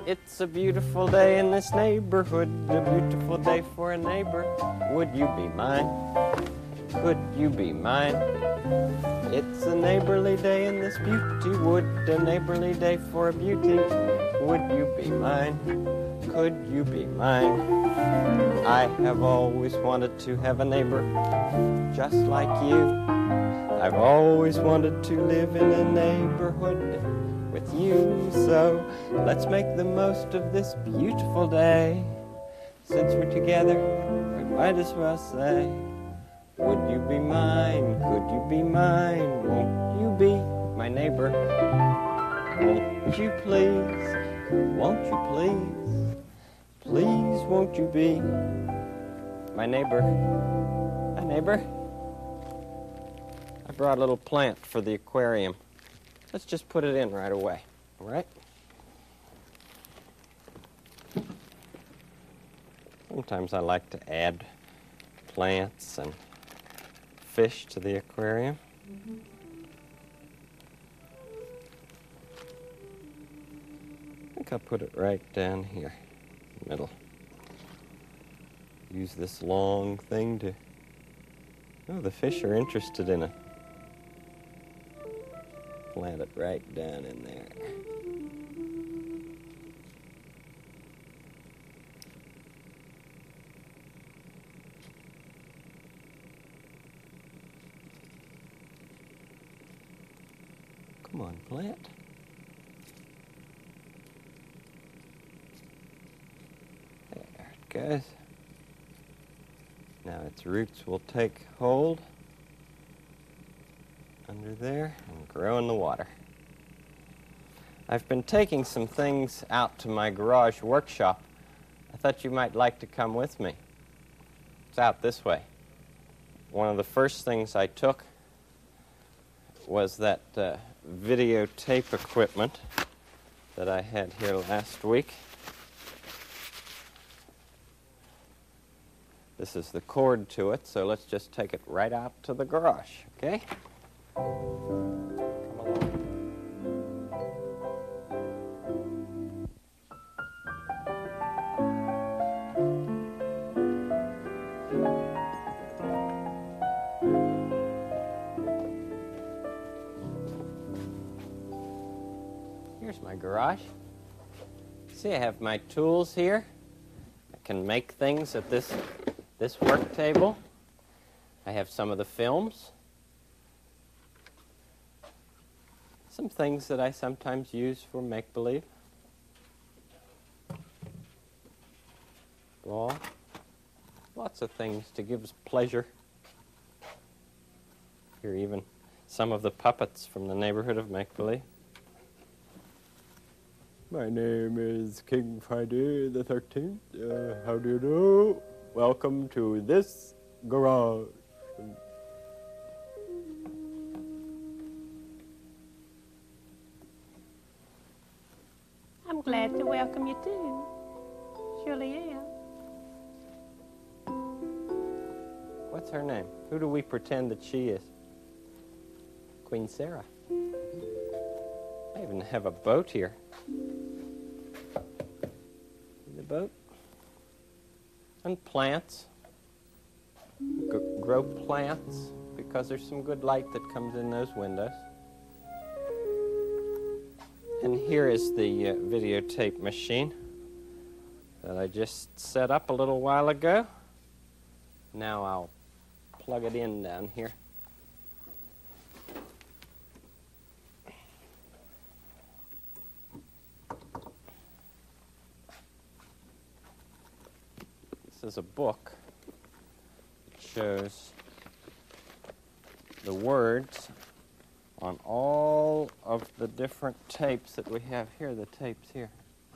It's a beautiful day in this neighborhood, a beautiful day for a neighbor. Would you be mine? Could you be mine? It's a neighborly day in this beauty wood, a neighborly day for a beauty. Would you be mine? Could you be mine? I have always wanted to have a neighbor just like you. I've always wanted to live in a neighborhood with you. So let's make the most of this beautiful day. Since we're together, we might as well say, would you be mine? Could you be mine? Won't you be my neighbor? Won't you please? Won't you please? Please won't you be my neighbor? My neighbor? I brought a little plant for the aquarium. Let's just put it in right away, all right? Sometimes I like to add plants and fish to the aquarium. I think I'll put it right down here in the middle. Use this long thing to... Oh, the fish are interested in it. Plant it right down in there. Come on, plant. There it goes. Now its roots will take hold under there and grow in the water. I've been taking some things out to my garage workshop. I thought you might like to come with me. It's out this way. One of the first things I took was that videotape equipment that I had here last week. This is the cord to it, so let's just take it right out to the garage, okay? Come along. Here's my garage. See, I have my tools here. I can make things at this work table. I have some of the films. Some things that I sometimes use for make-believe. Ball. Lots of things to give us pleasure. Here even some of the puppets from the neighborhood of make-believe. My name is King Friday the 13th. How do you do? Welcome to this garage. I'm glad to welcome you too. Surely am. What's her name? Who do we pretend that she is? Queen Sarah. I even have a boat here. See the boat? And plants. Grow plants because there's some good light that comes in those windows. And here is the videotape machine that I just set up a little while ago. Now I'll plug it in down here. This is a book that shows the words on all of the different tapes that we have here, the tapes here.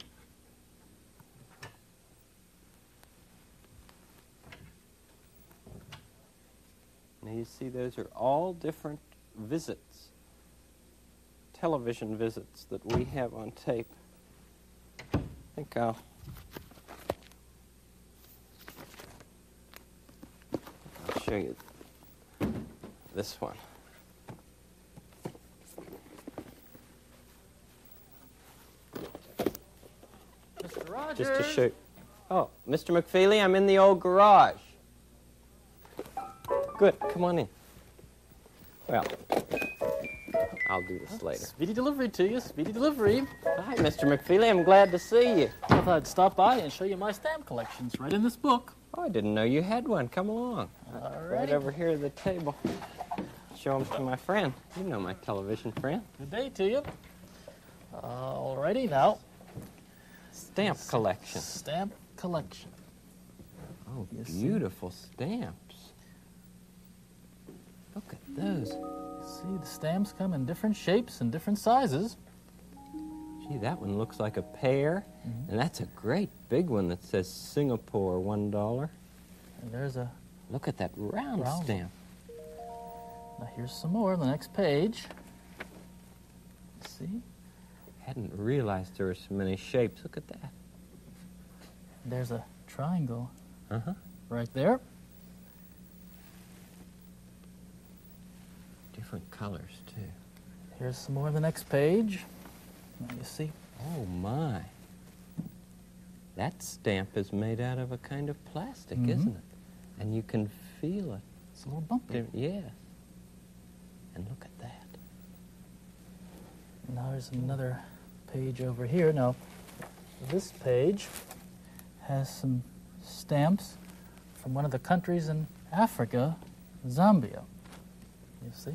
Now you see those are all different visits, television visits that we have on tape. I think I'll show you this one. Rogers. just to show. Oh, Mr. McFeely, I'm in the old garage. Good, come on in. Well, I'll do this later. Speedy delivery to you, speedy delivery. Hi, Mr. McFeely, I'm glad to see you. I thought I'd stop by and show you my stamp collections right in this book. Oh, I didn't know you had one. Come along. Right over here at the table. Show them to my friend. You know my television friend. Good day to you. Alrighty now. Stamp collection. Stamp collection. Oh, You see? beautiful stamps. Look at those. See, the stamps come in different shapes and different sizes. Gee, that one looks like a pear. And that's a great big one that says Singapore, $1. And there's a... Look at that round Round. stamp. Now here's some more on the next page. See? Hadn't realized there were so many shapes. Look at that. There's a triangle Uh-huh. right there. Different colors, too. Here's some more on the next page. Now you see? Oh, my. That stamp is made out of a kind of plastic, Mhm. isn't it? And you can feel it. It's a little bumpy. Yes. And look at that. Now there's another page over here. Now, this page has some stamps from one of the countries in Africa, Zambia. You see?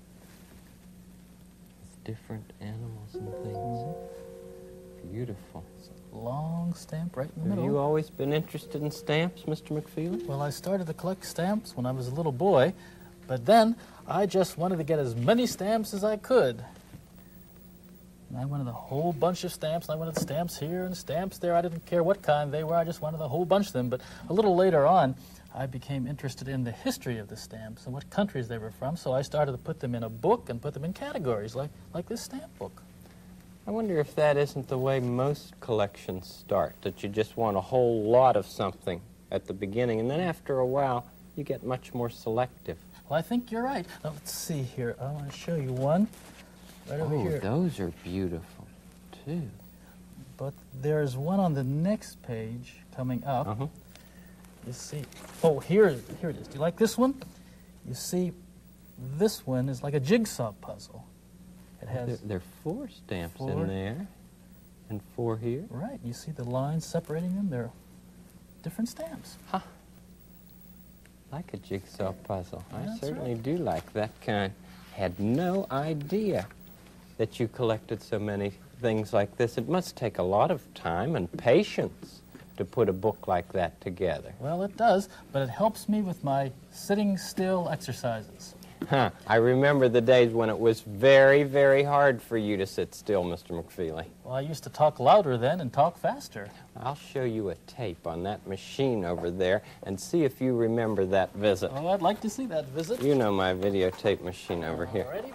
It's different animals and things. Beautiful. Long stamp right in the Have middle. you always been interested in stamps, Mr. McFeely? Well, I started to collect stamps when I was a little boy, but then I just wanted to get as many stamps as I could. And I wanted a whole bunch of stamps, and I wanted stamps here and stamps there. I didn't care what kind they were, I just wanted a whole bunch of them. But a little later on, I became interested in the history of the stamps and what countries they were from, so I started to put them in a book and put them in categories, like this stamp book. I wonder if that isn't the way most collections start, that you just want a whole lot of something at the beginning, and then after a while, you get much more selective. Well, I think you're right. Now, let's see here. I want to show you one right over Oh, here. those are beautiful, too. But there's one on the next page coming up. Uh-huh. You see, oh, here it is. Do you like this one? You see, this one is like a jigsaw puzzle. It has, There are 4 stamps 4. in there, and 4 here. right, you see the lines separating them? They're different stamps. Like a jigsaw puzzle. I That's certainly do like that kind. Had no idea that you collected so many things like this. It must take a lot of time and patience to put a book like that together. Well, it does, but it helps me with my sitting still exercises. Huh. I remember the days when it was very, very hard for you to sit still, Mr. McFeely. Well, I used to talk louder then and talk faster. I'll show you a tape on that machine over there and see if you remember that visit. Oh, I'd like to see that visit. You know my videotape machine over here. Alrighty.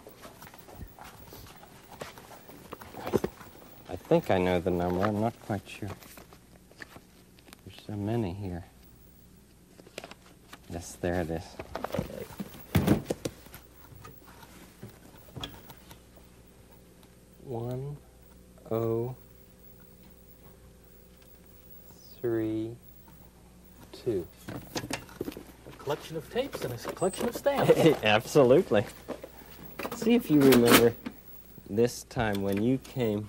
I think I know the number. I'm not quite sure. There's so many here. Yes, there it is. One, oh, 3, 2. A collection of tapes and a collection of stamps. Absolutely. See if you remember this time when you came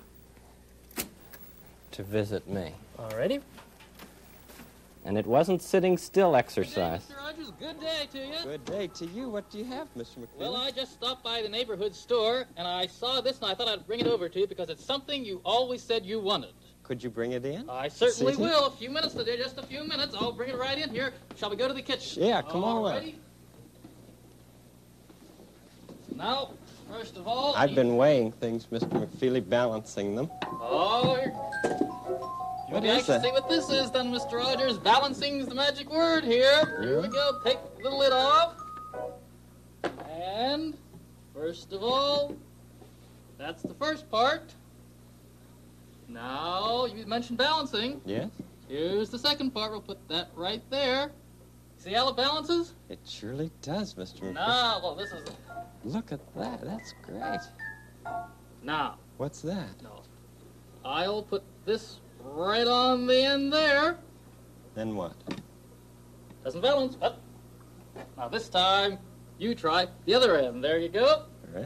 to visit me. Alrighty. And it wasn't sitting still exercise. Good day, Mr. Rogers. Good day to you. Good day to you. What do you have, Mr. McFeely? Well, I just stopped by the neighborhood store, and I saw this, and I thought I'd bring it over to you because it's something you always said you wanted. Could you bring it in? I certainly See? will. A few minutes today, just a few minutes. I'll bring it right in here. Shall we go to the kitchen? Yeah, come on All over. righty. Now, first of all... I've been weighing things, Mr. McFeely, balancing them. Oh, What maybe I is can that? see what this is then, Mr. Rogers. Balancing's the magic word here. Here we go. Take the lid off. And, first of all, that's the first part. Now, you mentioned balancing. Yes? Here's the second part. We'll put that right there. See how it balances? It surely does, Mr. McFeely. Now, well, this is... Look at that. That's great. Now, What's that? no. I'll put this right on the end there. Then what? Doesn't balance, but now this time you try the other end. There you go. All right.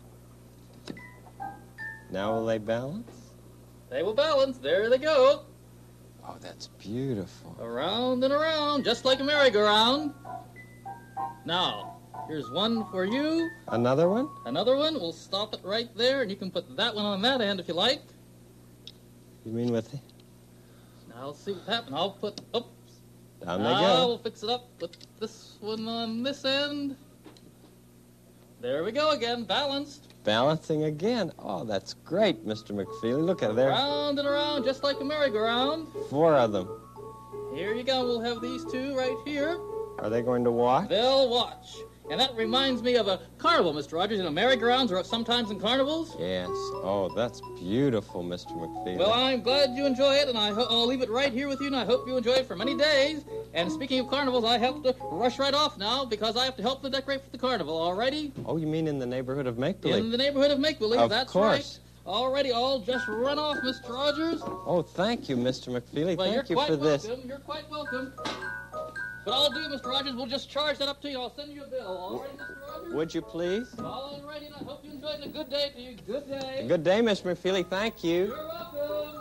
Now will they balance? They will balance. There they go. Oh, that's beautiful. Around and around, just like a merry-go-round. Now, here's one for you. Another one? Another one. We'll stop it right there, and you can put that one on that end if you like. You mean with the... Now, let's see what happens. I'll put... Oops. Down they Now go. we'll fix it up with this one on this end. There we go again, balanced. Balancing again. Oh, that's great, Mr. McFeely. Look at there. Round and around, just like a merry-go-round. 4 of them. Here you go. We'll have these two right here. Are they going to walk? They'll watch. And that reminds me of a carnival, Mr. Rogers. You know, merry-go-rounds are sometimes in carnivals. Yes. Oh, that's beautiful, Mr. McFeely. Well, I'm glad you enjoy it, and I'll leave it right here with you, and I hope you enjoy it for many days. And speaking of carnivals, I have to rush right off now because I have to help to decorate for the carnival. All righty? Oh, you mean in the neighborhood of Make-Believe? In the neighborhood of Make-Believe, Of that's course. right. All righty, I'll just run off, Mr. Rogers. Oh, thank you, Mr. McFeely. Well, Thank you you're for quite this. welcome. You're quite welcome. But I'll do, Mr. Rogers, we'll just charge that up to you. I'll send you a bill. All right, Mr. Rogers? Would you please? All righty, and I hope you enjoyed it. A good day to you. Good day. Good day, Mr. McFeely. Thank you. You're welcome.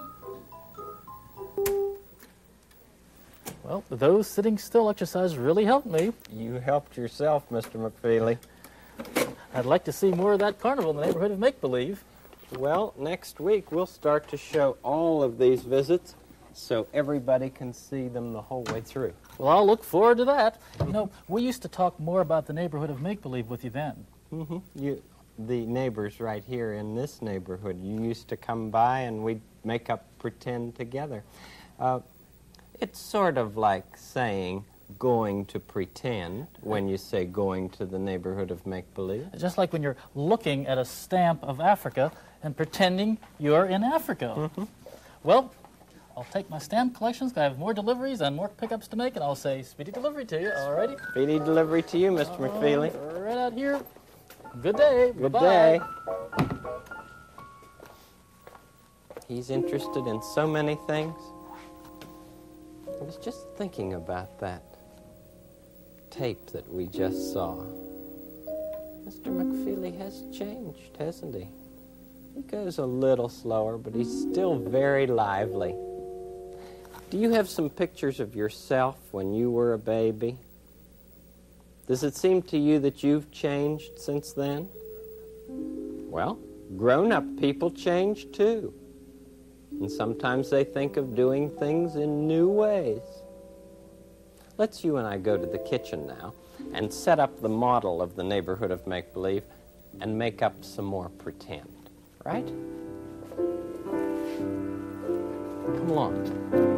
Well, those sitting still exercises really helped me. You helped yourself, Mr. McFeely. I'd like to see more of that carnival in the neighborhood of Make-Believe. Well, next week we'll start to show all of these visits so everybody can see them the whole way through. Well, I'll look forward to that. You know, we used to talk more about the neighborhood of Make-Believe with you then. The neighbors right here in this neighborhood, you used to come by and we'd make up pretend together. It's sort of like saying going to pretend when you say going to the neighborhood of Make-Believe. Just like when you're looking at a stamp of Africa and pretending you're in Africa. Well, I'll take my stamp collections. I have more deliveries and more pickups to make, and I'll say speedy delivery to you. All righty? Speedy delivery to you, Mr. McFeely. Right out here. Good day. Good Bye-bye. day. He's interested in so many things. I was just thinking about that tape that we just saw. Mr. McFeely has changed, hasn't he? He goes a little slower, but he's still very lively. Do you have some pictures of yourself when you were a baby? Does it seem to you that you've changed since then? Well, grown-up people change too. And sometimes they think of doing things in new ways. Let's you and I go to the kitchen now and set up the model of the neighborhood of Make-Believe and make up some more pretend, right? Come along.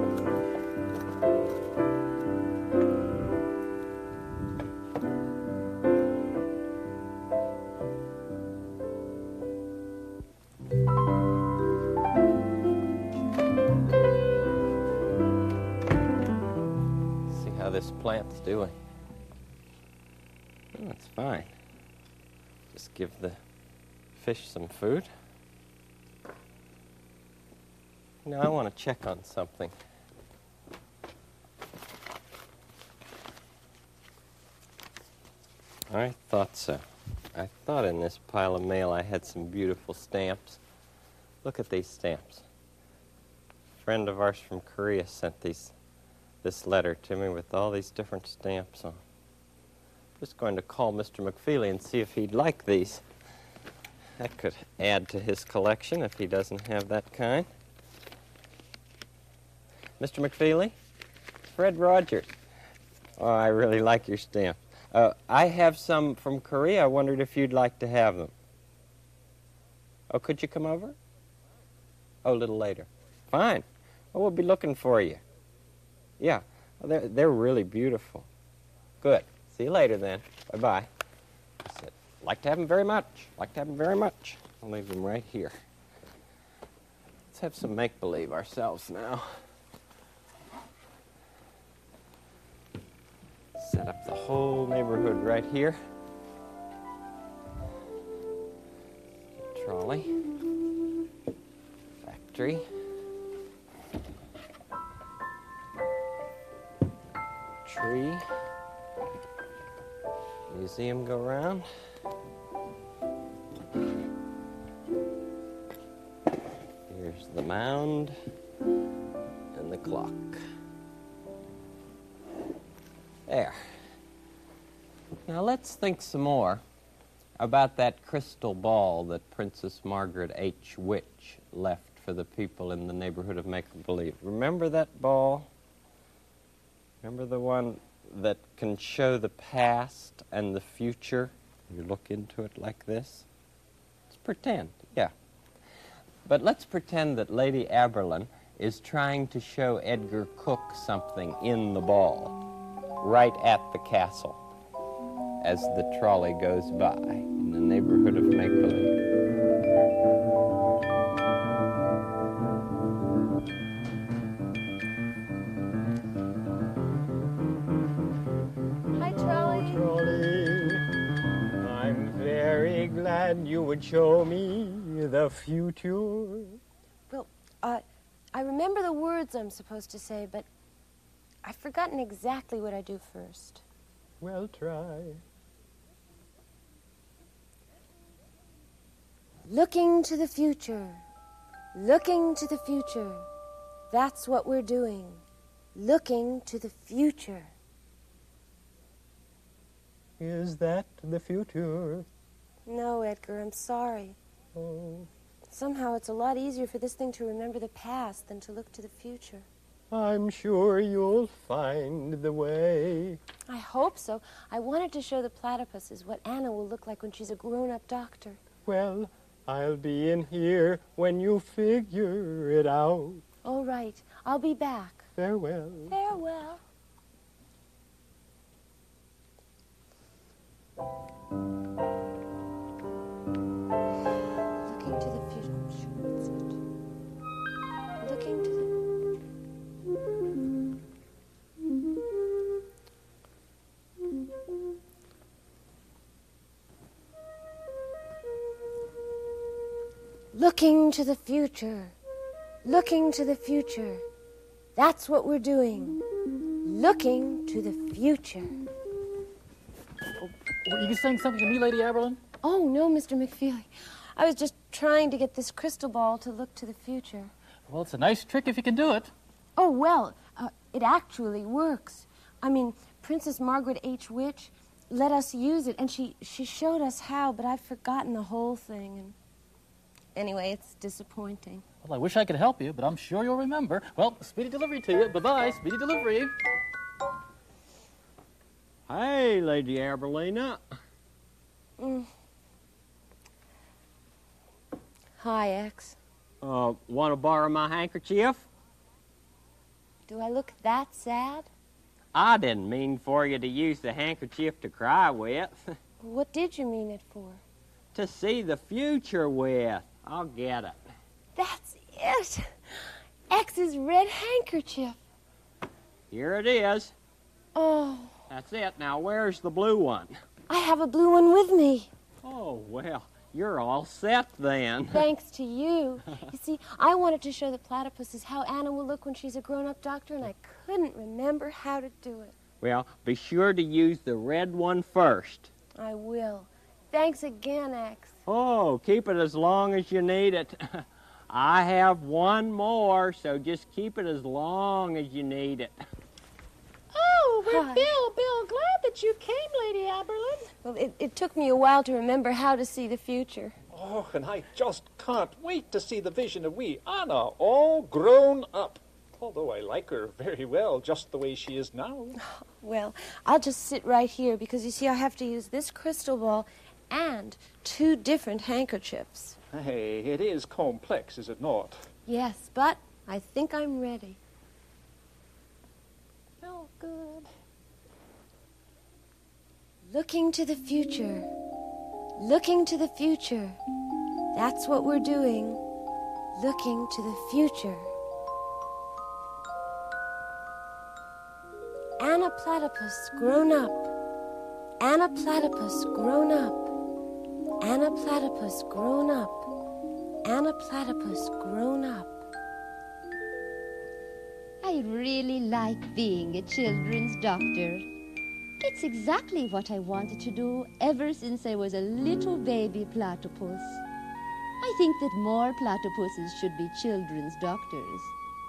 This plant's doing. Oh, it's fine. Just give the fish some food. Now I want to check on something. I thought so. I thought in this pile of mail I had some beautiful stamps. Look at these stamps. A friend of ours from Korea sent this letter to me with all these different stamps on. I'm just going to call Mr. McFeely and see if he'd like these. That could add to his collection if he doesn't have that kind. Mr. McFeely? Fred Rogers. Oh, I really like your stamp. I have some from Korea. I wondered if you'd like to have them. Oh, could you come over? Oh, a little later. Fine. Oh, we'll be looking for you. Yeah, they're really beautiful. Good. See you later then. Bye-bye. I said, like to have them very much. Like to have them very much. I'll leave them right here. Let's have some make-believe ourselves now. Set up the whole neighborhood right here. Trolley. Factory. tree. You see him go round? Here's the mound and the clock. There. Now let's think some more about that crystal ball that Princess Margaret H. Witch left for the people in the neighborhood of Make-A-Believe. Remember that ball? Remember the one that can show the past and the future? You look into it like this. Let's pretend, yeah. But let's pretend that Lady Aberlin is trying to show Edgar Cook something in the ball, right at the castle, as the trolley goes by in the neighborhood of Make-Believe. Hi, Trolley. Trolley, I'm very glad you would show me the future. Well, I remember the words I'm supposed to say, but I've forgotten exactly what I do first. Well, try. Looking to the future. Looking to the future. That's what we're doing. Looking to the future. Is that the future? No, Edgar, I'm sorry. Oh, Somehow it's a lot easier for this thing to remember the past than to look to the future. I'm sure you'll find the way. I hope so. I wanted to show the platypuses what Anna will look like when she's a grown-up doctor. Well, I'll be in here when you figure it out. All right, I'll be back. Farewell. Farewell. Looking to the future. I'm sure that's it. Looking to the... Looking to the future. Looking to the future. That's what we're doing. Looking to the future. Were you saying something to me, Lady Aberlin? Oh, no, Mr. McFeely. I was just trying to get this crystal ball to look to the future. Well, it's a nice trick if you can do it. Oh, well, it actually works. I mean, Princess Margaret H. Witch let us use it, and she showed us how, but I've forgotten the whole thing. And anyway, it's disappointing. Well, I wish I could help you, but I'm sure you'll remember. Well, speedy delivery to you. Bye-bye, speedy delivery. Hey, Lady Aberlina. Hi, X. Want to borrow my handkerchief? Do I look that sad? I didn't mean for you to use the handkerchief to cry with. What did you mean it for? To see the future with. I'll get it. That's it. X's red handkerchief. Here it is. Oh, That's it. Now, where's the blue one? I have a blue one with me. Oh, well, you're all set then. Thanks to you. You see, I wanted to show the platypuses how Anna will look when she's a grown-up doctor, and I couldn't remember how to do it. Well, be sure to use the red one first. I will. Thanks again, X. Oh, keep it as long as you need it. I have one more, so just keep it as long as you need it. Oh, we're Hi. Bill, glad that you came, Lady Aberlin. Well, it took me a while to remember how to see the future. Oh, and I just can't wait to see the vision of wee Anna all grown up. Although I like her very well just the way she is now. Well, I'll just sit right here because, you see, I have to use this crystal ball and 2 different handkerchiefs. Hey, it is complex, is it not? Yes, but I think I'm ready. Oh, good. Looking to the future. Looking to the future. That's what we're doing. Looking to the future. Anna Platypus grown up. Anna Platypus grown up. Anna Platypus grown up. Anna Platypus grown up. I really like being a children's doctor. It's exactly what I wanted to do ever since I was a little baby platypus. I think that more platypuses should be children's doctors.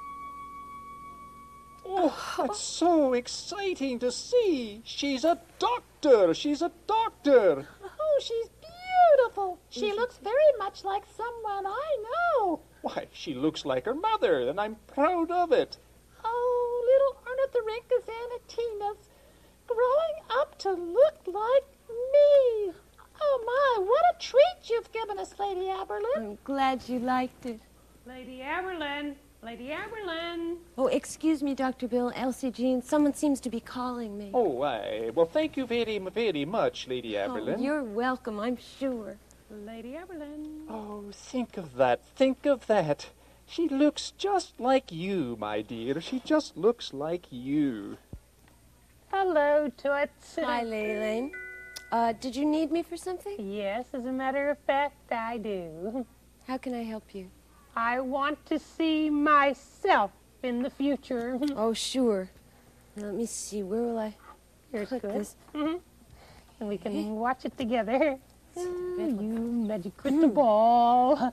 Oh, that's so exciting to see. She's a doctor. She's a doctor. Oh, she's beautiful. She looks very much like someone I know. Why, she looks like her mother, and I'm proud of it. Oh, little Ornithorhynchus anatinas, growing up to look like me. Oh, my, what a treat you've given us, Lady Aberlin. I'm glad you liked it. Lady Aberlin! Lady Aberlin! Oh, excuse me, Dr. Bill, Elsie Jean. Someone seems to be calling me. Oh, well, thank you very, very much, Lady Aberlin. Oh, you're welcome, I'm sure. Lady Aberlin! Oh, think of that, think of that. She looks just like you, my dear. She just looks like you. Hello, Toots. Hi, Lady Lane. Did you need me for something? Yes, as a matter of fact, I do. How can I help you? I want to see myself in the future. Oh, sure. Now, let me see. Where will I Here's put good. this? And we can watch it together. Good. You magic crystal ball.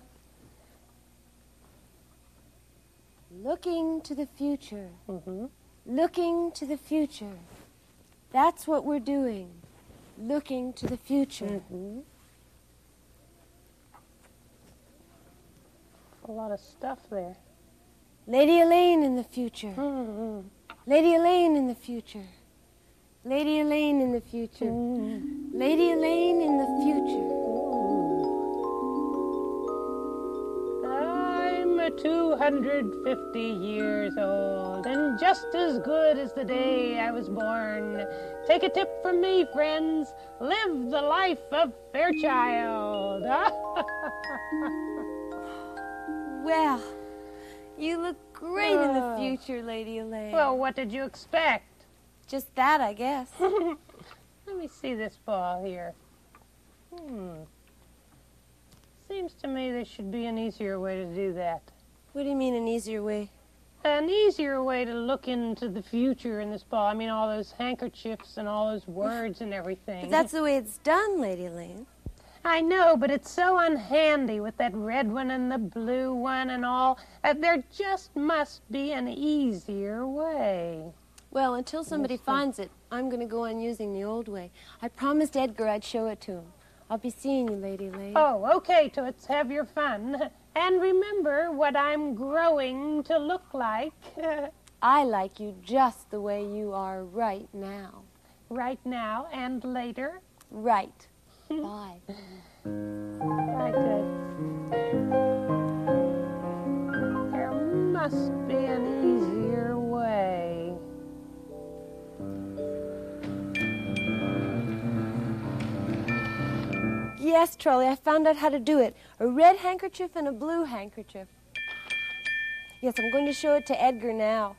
Looking to the future. Looking to the future. That's what we're doing. Looking to the future. A lot of stuff there. Lady Elaine in the future. Lady Elaine in the future. Lady Elaine in the future. Lady Elaine in the future. I'm 250 years old and just as good as the day I was born. Take a tip from me, friends. Live the life of Fairchild. Well, you look great in the future, Lady Elaine. Well, what did you expect? Just that, I guess. Let me see this ball here. Seems to me there should be an easier way to do that. What do you mean, an easier way? An easier way to look into the future in this ball. I mean, all those handkerchiefs and all those words and everything. But that's the way it's done, Lady Elaine. I know, but it's so unhandy with that red one and the blue one and all. There just must be an easier way. Well, until somebody finds it, I'm going to go on using the old way. I promised Edgar I'd show it to him. I'll be seeing you, Lady Elaine. Oh, okay, Toots, have your fun. And remember what I'm growing to look like. I like you just the way you are right now. Right now and later. Right. Bye. Right, there must be an easier way. Yes, Trolley, I found out how to do it. A red handkerchief and a blue handkerchief. Yes, I'm going to show it to Edgar now.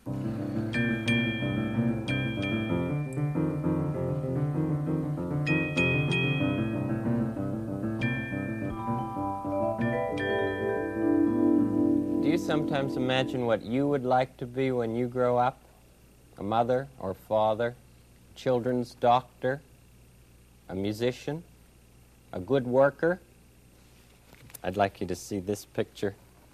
Do you sometimes imagine what you would like to be when you grow up? A mother or father, children's doctor, a musician, a good worker? I'd like you to see this picture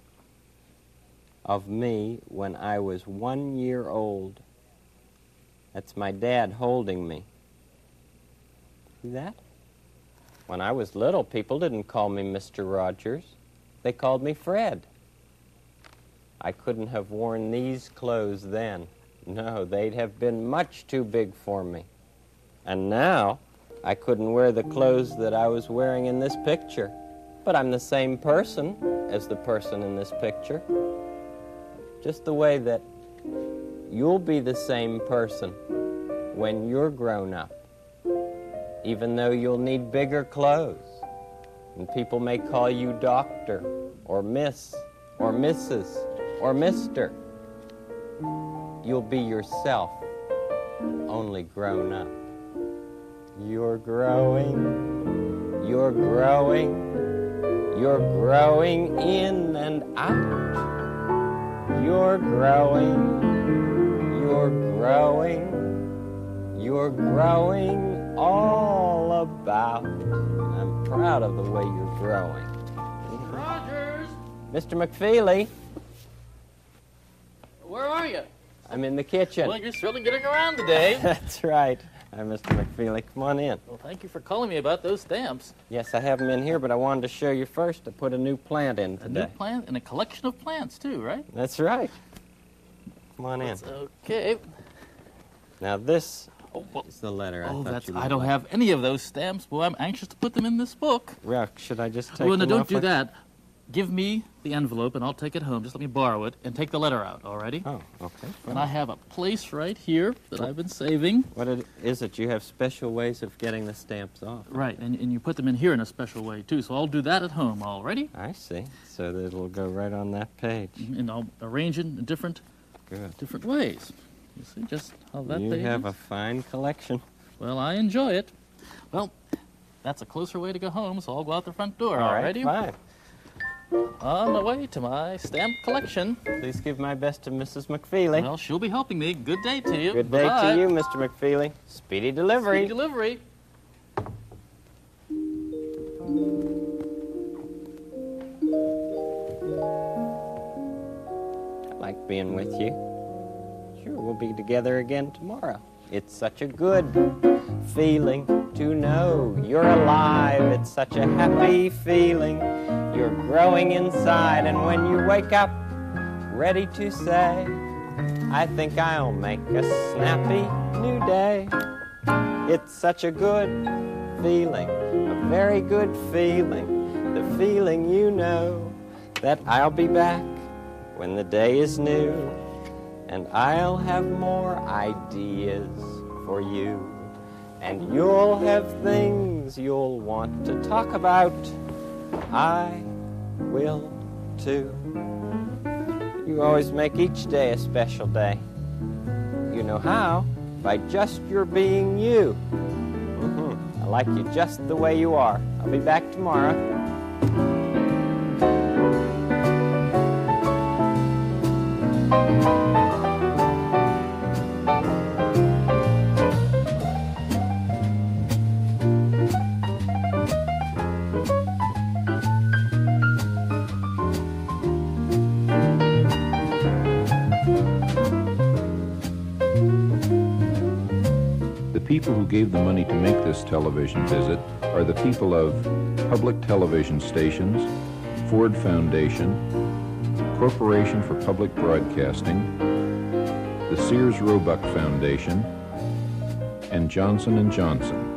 of me when I was 1 year old. That's my dad holding me. See that? When I was little, people didn't call me Mr. Rogers. They called me Fred. I couldn't have worn these clothes then. No, they'd have been much too big for me. And now, I couldn't wear the clothes that I was wearing in this picture. But I'm the same person as the person in this picture. Just the way that you'll be the same person when you're grown up. Even though you'll need bigger clothes. And people may call you doctor, or miss, or Mrs., or Mr. You'll be yourself, only grown up. You're growing, you're growing, you're growing in and out. You're growing, you're growing, you're growing all about. I'm proud of the way you're growing. Rogers! Mr. McFeely, Where are you? I'm in the kitchen. Well, you're certainly getting around today. That's right. Hi, Mr. McFeely. Come on in. Well, thank you for calling me about those stamps. Yes, I have them in here, but I wanted to show you first. I put a new plant in A today. new plant and a collection of plants, too, right? That's right. Come on in. That's okay. Now this Oh, well, is the letter I thought that's. you I would don't like. have any of those stamps. Well, I'm anxious to put them in this book. Well, should I just take Well, no, them don't off do like- that. Give me the envelope, and I'll take it home. Just let me borrow it and take the letter out, alrighty? Oh, okay. And I have a place right here that I've been saving. What is it? You have special ways of getting the stamps off. Right, and you put them in here in a special way, too. So I'll do that at home, already? I see. So that it'll go right on that page. And I'll arrange it in different Good. ways. You see just how that You page have is? a fine collection. Well, I enjoy it. Well, that's a closer way to go home, so I'll go out the front door, All right, alrighty? fine. On the way to my stamp collection. Please give my best to Mrs. McFeely. Well, she'll be helping me. Good day to you. Good day Bye-bye. to you, Mr. McFeely. Speedy delivery. Speedy delivery. I like being with you. Sure, we'll be together again tomorrow. It's such a good feeling to know you're alive. It's such a happy feeling. You're growing inside, and when you wake up, ready to say, I think I'll make a snappy new day. It's such a good feeling, a very good feeling, the feeling you know that I'll be back when the day is new, and I'll have more ideas for you, and you'll have things you'll want to talk about. I will too. You always make each day a special day. You know how? By just your being you. I like you just the way you are. I'll be back tomorrow. The people who gave the money to make this television visit are the people of Public Television Stations, Ford Foundation, Corporation for Public Broadcasting, the Sears Roebuck Foundation, and Johnson & Johnson.